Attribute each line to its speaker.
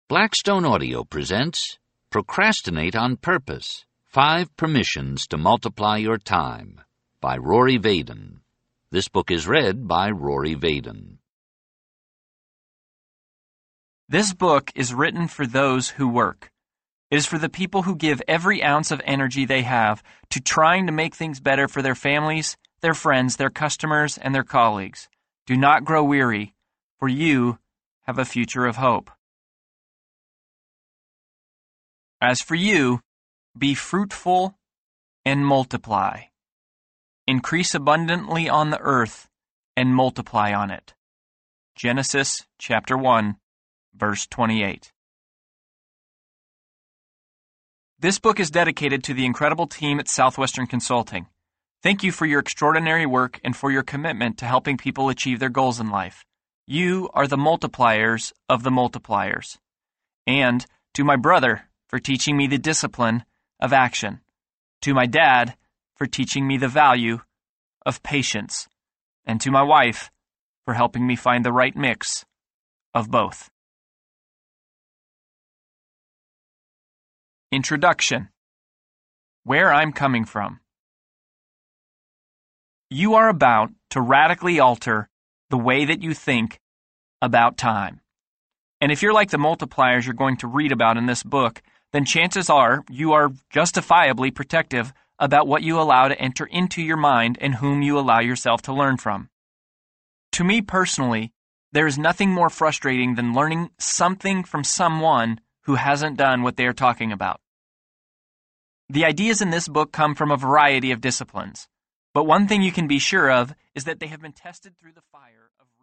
Speaker 1: Blackstone Audio presents Procrastinate on Purpose, 5 Permissions to Multiply Your Time by Rory Vaden. This book is read by Rory Vaden.
Speaker 2: This book is written for those who work. It is for the people who give every ounce of energy they have to trying to make things better for their families, their friends, their customers, and their colleagues. Do not grow weary, for you have a future of hope. As for you, be fruitful and multiply. Increase abundantly on the earth and multiply on it. Genesis chapter 1, verse 28. This book is dedicated to the incredible team at Southwestern Consulting. Thank you for your extraordinary work and for your commitment to helping people achieve their goals in life. You are the multipliers of the multipliers. And to my brother, for teaching me the discipline of action. To my dad, for teaching me the value of patience. And to my wife, for helping me find the right mix of both. Introduction. Where I'm coming from. You are about to radically alter the way that you think about time. And if you're like the multipliers you're going to read about in this book, then chances are you are justifiably protective about what you allow to enter into your mind and whom you allow yourself to learn from. To me personally, there is nothing more frustrating than learning something from someone who hasn't done what they are talking about. The ideas in this book come from a variety of disciplines, but one thing you can be sure of is that they have been tested through the fire of